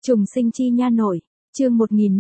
Trùng sinh chi nha nội, chương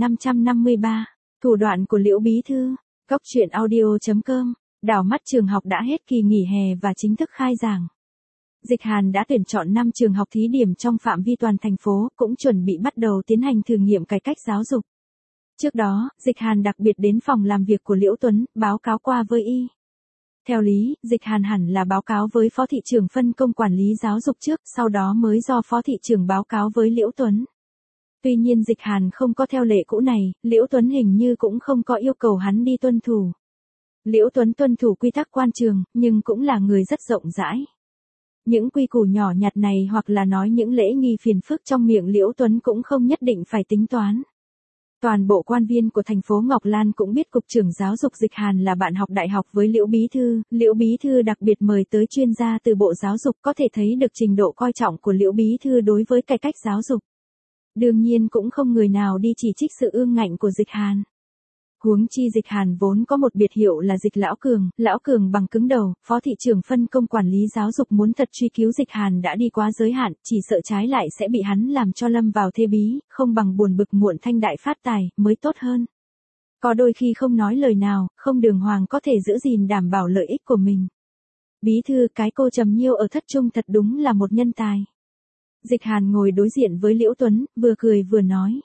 1553, thủ đoạn của Liễu Bí Thư, Góc truyện audio.com, đảo mắt trường học đã hết kỳ nghỉ hè và chính thức khai giảng. Dịch Hàn đã tuyển chọn 5 trường học thí điểm trong phạm vi toàn thành phố, cũng chuẩn bị bắt đầu tiến hành thử nghiệm cải cách giáo dục. Trước đó, Dịch Hàn đặc biệt đến phòng làm việc của Liễu Tuấn, báo cáo qua với y. Theo lý, Dịch Hàn hẳn là báo cáo với Phó thị trưởng phân công quản lý giáo dục trước, sau đó mới do Phó thị trưởng báo cáo với Liễu Tuấn. Tuy nhiên Dịch Hàn không có theo lệ cũ này, Liễu Tuấn hình như cũng không có yêu cầu hắn đi tuân thủ. Liễu Tuấn tuân thủ quy tắc quan trường, nhưng cũng là người rất rộng rãi. Những quy củ nhỏ nhặt này hoặc là nói những lễ nghi phiền phức trong miệng Liễu Tuấn cũng không nhất định phải tính toán. Toàn bộ quan viên của thành phố Ngọc Lan cũng biết Cục trưởng Giáo dục Dịch Hàn là bạn học đại học với Liễu Bí Thư đặc biệt mời tới chuyên gia từ Bộ Giáo dục, có thể thấy được trình độ coi trọng của Liễu Bí Thư đối với cải cách giáo dục. Đương nhiên cũng không người nào đi chỉ trích sự ương ngạnh của Dịch Hàn. Huống chi Dịch Hàn vốn có một biệt hiệu là Dịch Lão Cường bằng cứng đầu, Phó thị trưởng phân công quản lý giáo dục muốn thật truy cứu Dịch Hàn đã đi quá giới hạn, chỉ sợ trái lại sẽ bị hắn làm cho lâm vào thế bí, không bằng buồn bực muộn thanh đại phát tài, mới tốt hơn. Có đôi khi không nói lời nào, không đường hoàng có thể giữ gìn đảm bảo lợi ích của mình. Bí thư, cái cô Trầm Nhiêu ở Thất Trung thật đúng là một nhân tài. Dịch Hàn ngồi đối diện với Liễu Tuấn, vừa cười vừa nói.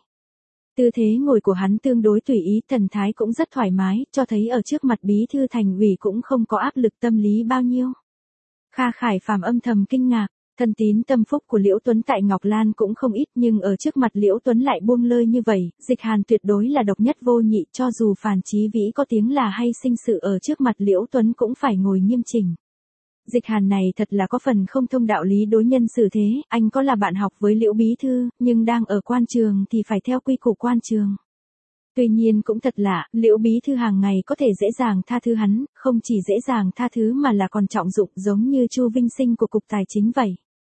Tư thế ngồi của hắn tương đối tùy ý, thần thái cũng rất thoải mái, cho thấy ở trước mặt bí thư thành ủy cũng không có áp lực tâm lý bao nhiêu. Kha Khải Phàm âm thầm kinh ngạc, thân tín tâm phúc của Liễu Tuấn tại Ngọc Lan cũng không ít, nhưng ở trước mặt Liễu Tuấn lại buông lơi như vậy, Dịch Hàn tuyệt đối là độc nhất vô nhị, cho dù Phàn Chí Vĩ có tiếng là hay sinh sự ở trước mặt Liễu Tuấn cũng phải ngồi nghiêm chỉnh. Dịch Hàn này thật là có phần không thông đạo lý đối nhân xử thế, anh có là bạn học với Liễu Bí Thư, nhưng đang ở quan trường thì phải theo quy củ quan trường. Tuy nhiên cũng thật lạ, Liễu Bí Thư hàng ngày có thể dễ dàng tha thứ hắn, không chỉ dễ dàng tha thứ mà là còn trọng dụng giống như Chu Vinh Sinh của Cục Tài chính vậy.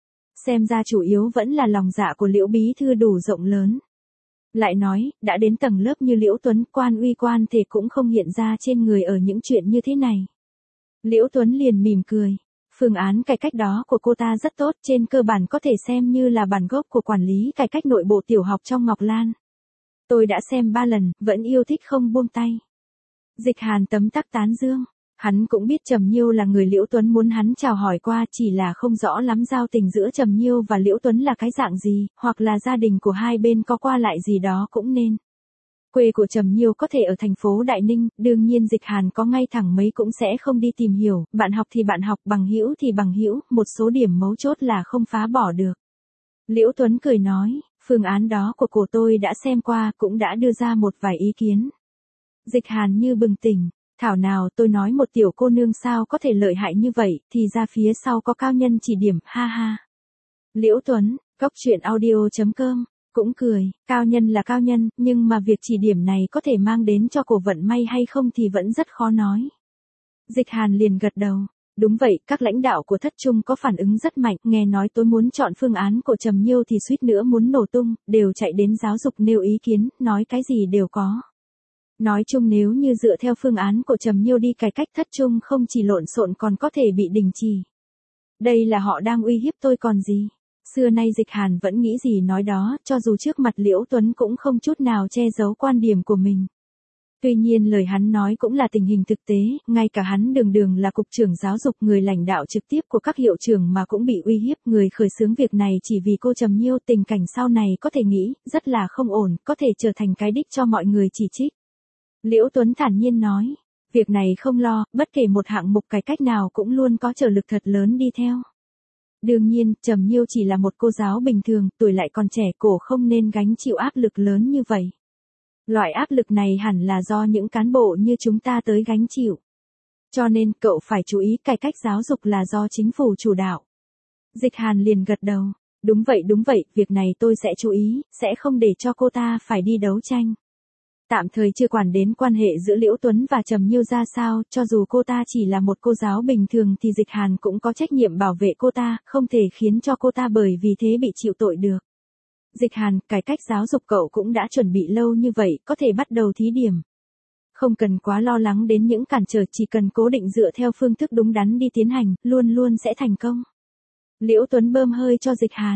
Xem ra chủ yếu vẫn là lòng dạ của Liễu Bí Thư đủ rộng lớn. Lại nói, đã đến tầng lớp như Liễu Tuấn, quan uy quan thể cũng không hiện ra trên người ở những chuyện như thế này. Liễu Tuấn liền mỉm cười. Phương án cải cách đó của cô ta rất tốt, trên cơ bản có thể xem như là bản gốc của quản lý cải cách nội bộ tiểu học trong Ngọc Lan. Tôi đã xem 3 lần, vẫn yêu thích không buông tay. Dịch Hàn tấm tắc tán dương. Hắn cũng biết Trầm Nhiêu là người Liễu Tuấn muốn hắn chào hỏi qua, chỉ là không rõ lắm giao tình giữa Trầm Nhiêu và Liễu Tuấn là cái dạng gì, hoặc là gia đình của hai bên có qua lại gì đó cũng nên. Quê của Trầm Nhiêu có thể ở thành phố Đại Ninh, đương nhiên Dịch Hàn có ngay thẳng mấy cũng sẽ không đi tìm hiểu, bạn học thì bạn học, bằng hữu thì bằng hữu, một số điểm mấu chốt là không phá bỏ được. Liễu Tuấn cười nói, phương án đó của cô tôi đã xem qua, cũng đã đưa ra một vài ý kiến. Dịch Hàn như bừng tỉnh, thảo nào tôi nói một tiểu cô nương sao có thể lợi hại như vậy, thì ra phía sau có cao nhân chỉ điểm, ha ha. Liễu Tuấn, Góc truyện audio.com. Cũng cười, cao nhân là cao nhân, nhưng mà việc chỉ điểm này có thể mang đến cho cổ vận may hay không thì vẫn rất khó nói. Dịch Hàn liền gật đầu. Đúng vậy, các lãnh đạo của Thất Trung có phản ứng rất mạnh, nghe nói tôi muốn chọn phương án của Trầm Nhiêu thì suýt nữa muốn nổ tung, đều chạy đến giáo dục nêu ý kiến, nói cái gì đều có. Nói chung nếu như dựa theo phương án của Trầm Nhiêu đi cải cách Thất Trung không chỉ lộn xộn còn có thể bị đình chỉ. Đây là họ đang uy hiếp tôi còn gì. Xưa nay Dịch Hàn vẫn nghĩ gì nói đó, cho dù trước mặt Liễu Tuấn cũng không chút nào che giấu quan điểm của mình. Tuy nhiên lời hắn nói cũng là tình hình thực tế, ngay cả hắn đường là Cục trưởng Giáo dục, người lãnh đạo trực tiếp của các hiệu trưởng mà cũng bị uy hiếp, người khởi xướng việc này chỉ vì cô Trầm Nhiêu, tình cảnh sau này có thể nghĩ, rất là không ổn, có thể trở thành cái đích cho mọi người chỉ trích. Liễu Tuấn thản nhiên nói, việc này không lo, bất kể một hạng mục cải cách nào cũng luôn có trở lực thật lớn đi theo. Đương nhiên, Trầm Nhiêu chỉ là một cô giáo bình thường, tuổi lại còn trẻ, cổ không nên gánh chịu áp lực lớn như vậy. Loại áp lực này hẳn là do những cán bộ như chúng ta tới gánh chịu. Cho nên, cậu phải chú ý cải cách giáo dục là do chính phủ chủ đạo. Dịch Hàn liền gật đầu. Đúng vậy, việc này tôi sẽ chú ý, sẽ không để cho cô ta phải đi đấu tranh. Tạm thời chưa quản đến quan hệ giữa Liễu Tuấn và Trầm Nhiêu ra sao, cho dù cô ta chỉ là một cô giáo bình thường thì Dịch Hàn cũng có trách nhiệm bảo vệ cô ta, không thể khiến cho cô ta bởi vì thế bị chịu tội được. Dịch Hàn, cải cách giáo dục cậu cũng đã chuẩn bị lâu như vậy, có thể bắt đầu thí điểm. Không cần quá lo lắng đến những cản trở, chỉ cần cố định dựa theo phương thức đúng đắn đi tiến hành, luôn luôn sẽ thành công. Liễu Tuấn bơm hơi cho Dịch Hàn.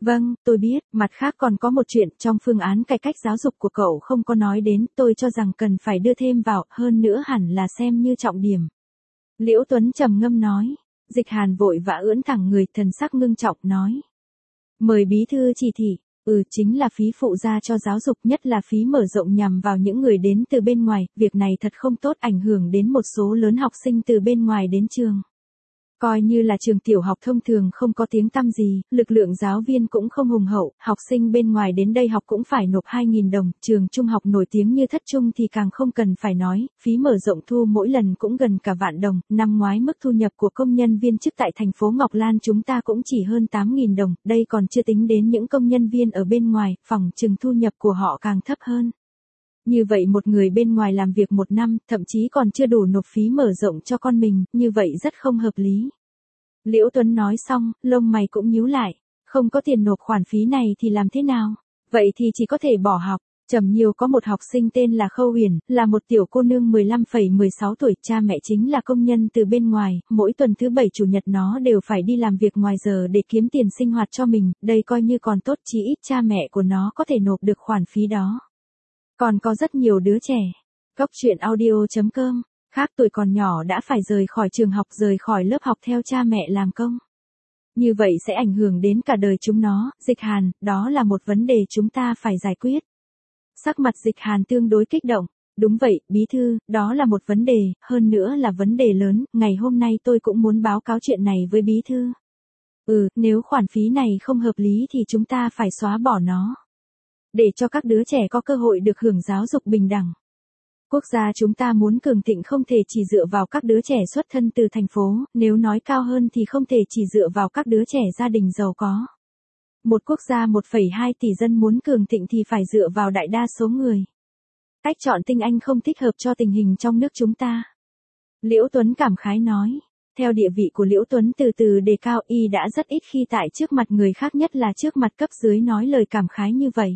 Vâng, tôi biết, mặt khác còn có một chuyện trong phương án cải cách giáo dục của cậu không có nói đến, tôi cho rằng cần phải đưa thêm vào, hơn nữa hẳn là xem như trọng điểm. Liễu Tuấn trầm ngâm nói. Dịch Hàn vội vã ưỡn thẳng người, thần sắc ngưng trọng nói. Mời bí thư chỉ thị. Chính là phí phụ ra cho giáo dục, nhất là phí mở rộng nhằm vào những người đến từ bên ngoài, việc này thật không tốt, ảnh hưởng đến một số lớn học sinh từ bên ngoài đến trường. Coi như là trường tiểu học thông thường không có tiếng tăm gì, lực lượng giáo viên cũng không hùng hậu, học sinh bên ngoài đến đây học cũng phải nộp 2.000 đồng, trường trung học nổi tiếng như Thất Trung thì càng không cần phải nói, phí mở rộng thu mỗi lần cũng gần cả vạn đồng, năm ngoái mức thu nhập của công nhân viên chức tại thành phố Ngọc Lan chúng ta cũng chỉ hơn 8.000 đồng, đây còn chưa tính đến những công nhân viên ở bên ngoài, phỏng chừng thu nhập của họ càng thấp hơn. Như vậy một người bên ngoài làm việc một năm, thậm chí còn chưa đủ nộp phí mở rộng cho con mình, như vậy rất không hợp lý. Liễu Tuấn nói xong, lông mày cũng nhíu lại, không có tiền nộp khoản phí này thì làm thế nào? Vậy thì chỉ có thể bỏ học. Trầm Nhiều có một học sinh tên là Khâu Huyền, là một tiểu cô nương 15,16 tuổi, cha mẹ chính là công nhân từ bên ngoài, mỗi tuần thứ 7 chủ nhật nó đều phải đi làm việc ngoài giờ để kiếm tiền sinh hoạt cho mình, đây coi như còn tốt, chí ít cha mẹ của nó có thể nộp được khoản phí đó. Còn có rất nhiều đứa trẻ. Góc truyện audio.com, khác tuổi còn nhỏ đã phải rời khỏi trường học, rời khỏi lớp học theo cha mẹ làm công. Như vậy sẽ ảnh hưởng đến cả đời chúng nó, Dịch Hàn, đó là một vấn đề chúng ta phải giải quyết. Sắc mặt Dịch Hàn tương đối kích động. Đúng vậy, bí thư, đó là một vấn đề, hơn nữa là vấn đề lớn, ngày hôm nay tôi cũng muốn báo cáo chuyện này với bí thư. Nếu khoản phí này không hợp lý thì chúng ta phải xóa bỏ nó. Để cho các đứa trẻ có cơ hội được hưởng giáo dục bình đẳng. Quốc gia chúng ta muốn cường thịnh không thể chỉ dựa vào các đứa trẻ xuất thân từ thành phố, nếu nói cao hơn thì không thể chỉ dựa vào các đứa trẻ gia đình giàu có. Một quốc gia 1,2 tỷ dân muốn cường thịnh thì phải dựa vào đại đa số người. Cách chọn tinh anh không thích hợp cho tình hình trong nước chúng ta. Liễu Tuấn cảm khái nói. Theo địa vị của Liễu Tuấn từ từ đề cao, y đã rất ít khi tại trước mặt người khác, nhất là trước mặt cấp dưới nói lời cảm khái như vậy.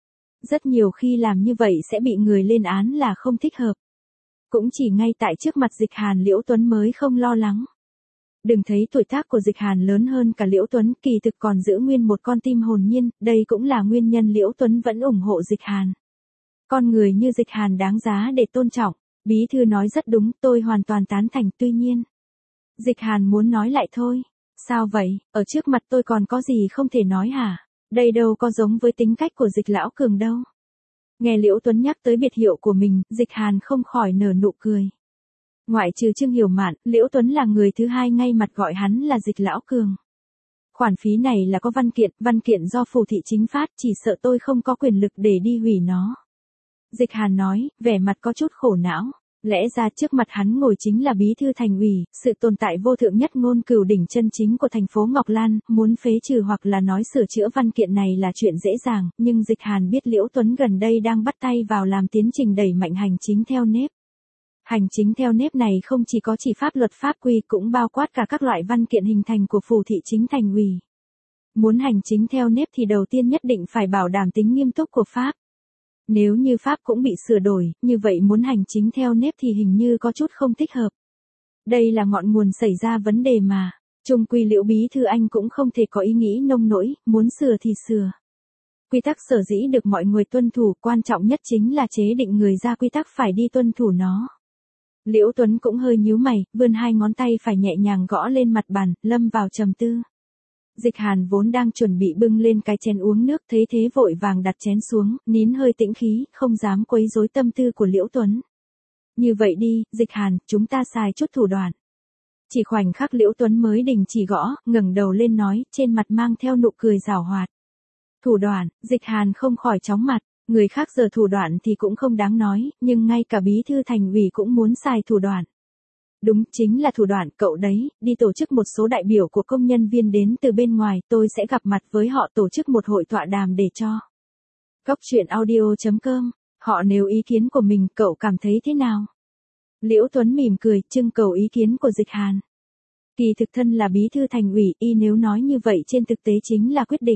Rất nhiều khi làm như vậy sẽ bị người lên án là không thích hợp. Cũng chỉ ngay tại trước mặt Dịch Hàn Liễu Tuấn mới không lo lắng. Đừng thấy tuổi tác của Dịch Hàn lớn hơn cả Liễu Tuấn, kỳ thực còn giữ nguyên một con tim hồn nhiên, đây cũng là nguyên nhân Liễu Tuấn vẫn ủng hộ Dịch Hàn. Con người như Dịch Hàn đáng giá để tôn trọng. Bí thư nói rất đúng, tôi hoàn toàn tán thành, tuy nhiên. Dịch Hàn muốn nói lại thôi. Sao vậy, ở trước mặt tôi còn có gì không thể nói hả? Đây đâu có giống với tính cách của Dịch lão Cường đâu. Nghe Liễu Tuấn nhắc tới biệt hiệu của mình, Dịch Hàn không khỏi nở nụ cười. Ngoại trừ Trương Hiểu Mạn, Liễu Tuấn là người thứ hai ngay mặt gọi hắn là Dịch lão Cường. Khoản phí này là có văn kiện do phủ thị chính phát, chỉ sợ tôi không có quyền lực để đi hủy nó. Dịch Hàn nói, vẻ mặt có chút khổ não. Lẽ ra trước mặt hắn ngồi chính là bí thư thành ủy, sự tồn tại vô thượng nhất ngôn cửu đỉnh chân chính của thành phố Ngọc Lan, muốn phế trừ hoặc là nói sửa chữa văn kiện này là chuyện dễ dàng, nhưng Dịch Hàn biết Liễu Tuấn gần đây đang bắt tay vào làm tiến trình đẩy mạnh hành chính theo nếp. Hành chính theo nếp này không chỉ có chỉ pháp luật pháp quy, cũng bao quát cả các loại văn kiện hình thành của phủ thị chính thành ủy. Muốn hành chính theo nếp thì đầu tiên nhất định phải bảo đảm tính nghiêm túc của pháp. Nếu như pháp cũng bị sửa đổi, như vậy muốn hành chính theo nếp thì hình như có chút không thích hợp. Đây là ngọn nguồn xảy ra vấn đề mà. Chung quy Liễu bí thư anh cũng không thể có ý nghĩ nông nỗi, muốn sửa thì sửa. Quy tắc sở dĩ được mọi người tuân thủ, quan trọng nhất chính là chế định người ra quy tắc phải đi tuân thủ nó. Liễu Tuấn cũng hơi nhíu mày, vươn hai ngón tay phải nhẹ nhàng gõ lên mặt bàn, lâm vào trầm tư. Dịch Hàn vốn đang chuẩn bị bưng lên cái chén uống nước, thấy thế vội vàng đặt chén xuống, nín hơi tĩnh khí, không dám quấy rối tâm tư của Liễu Tuấn. Như vậy đi, Dịch Hàn, chúng ta xài chút thủ đoạn. Chỉ khoảnh khắc Liễu Tuấn mới đình chỉ gõ, ngẩng đầu lên nói, trên mặt mang theo nụ cười giảo hoạt. Thủ đoạn, Dịch Hàn không khỏi chóng mặt, người khác giờ thủ đoạn thì cũng không đáng nói, nhưng ngay cả bí thư thành ủy cũng muốn xài thủ đoạn. Đúng, chính là thủ đoạn cậu đấy, đi tổ chức một số đại biểu của công nhân viên đến từ bên ngoài, tôi sẽ gặp mặt với họ tổ chức một hội tọa đàm để cho. Góc truyện audio.com, họ nêu ý kiến của mình, cậu cảm thấy thế nào? Liễu Tuấn mỉm cười, trưng cầu ý kiến của Dịch Hàn. Kỳ thực thân là bí thư thành ủy, y nếu nói như vậy trên thực tế chính là quyết định.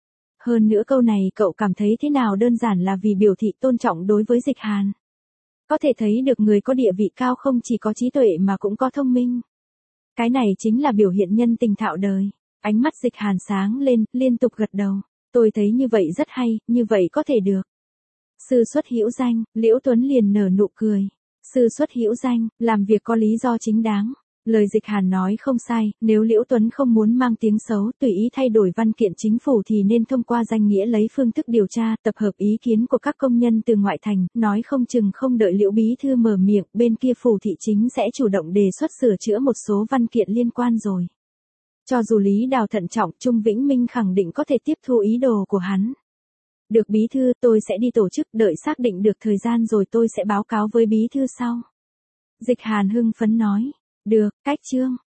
Hơn nữa câu này cậu cảm thấy thế nào đơn giản là vì biểu thị tôn trọng đối với Dịch Hàn. Có thể thấy được người có địa vị cao không chỉ có trí tuệ mà cũng có thông minh. Cái này chính là biểu hiện nhân tình thạo đời. Ánh mắt Dịch Hàn sáng lên, liên tục gật đầu. Tôi thấy như vậy rất hay, như vậy có thể được. Sư xuất hữu danh, Liễu Tuấn liền nở nụ cười. Sư xuất hữu danh, làm việc có lý do chính đáng. Lời Dịch Hàn nói không sai, nếu Liễu Tuấn không muốn mang tiếng xấu, tùy ý thay đổi văn kiện chính phủ thì nên thông qua danh nghĩa lấy phương thức điều tra, tập hợp ý kiến của các công nhân từ ngoại thành, nói không chừng không đợi Liễu bí thư mở miệng, bên kia phủ thị chính sẽ chủ động đề xuất sửa chữa một số văn kiện liên quan rồi. Cho dù Lý Đào thận trọng, Trung Vĩnh Minh khẳng định có thể tiếp thu ý đồ của hắn. Được bí thư, tôi sẽ đi tổ chức, đợi xác định được thời gian rồi tôi sẽ báo cáo với bí thư sau. Dịch Hàn hưng phấn nói. Được, cách chương.